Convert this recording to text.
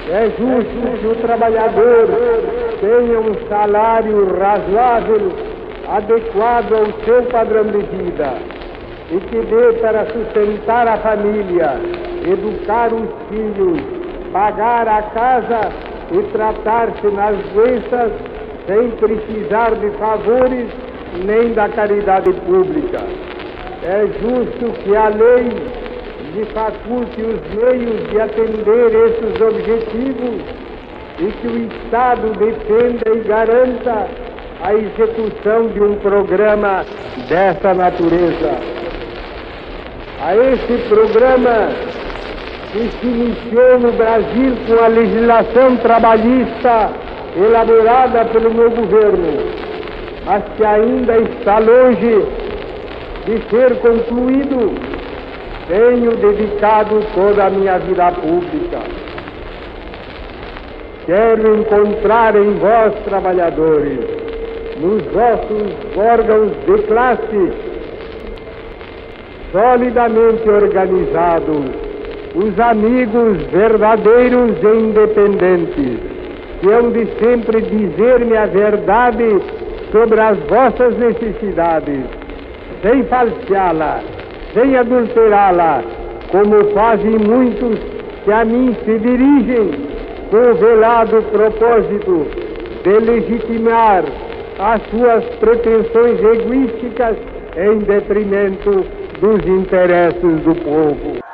É justo que o trabalhador tenha um salário razoável, adequado ao seu padrão de vida, e que dê para sustentar a família, educar os filhos, pagar a casa e tratar-se nas doenças sem precisar de favores nem da caridade pública. É justo que a lei lhe faculte os meios de atender esses objetivos e que o Estado defenda e garanta a execução de um programa dessa natureza. A esse programa, que se iniciou no Brasil com a legislação trabalhista elaborada pelo meu governo, mas que ainda está longe de ser concluído, tenho dedicado toda a minha vida pública. Quero encontrar em vós, trabalhadores, nos vossos órgãos de classe, solidamente organizados, os amigos verdadeiros e independentes, que hão de sempre dizer-me a verdade sobre as vossas necessidades, sem falseá-la, sem adulterá-la, como fazem muitos que a mim se dirigem com o velado propósito de legitimar as suas pretensões egoísticas em detrimento dos interesses do povo.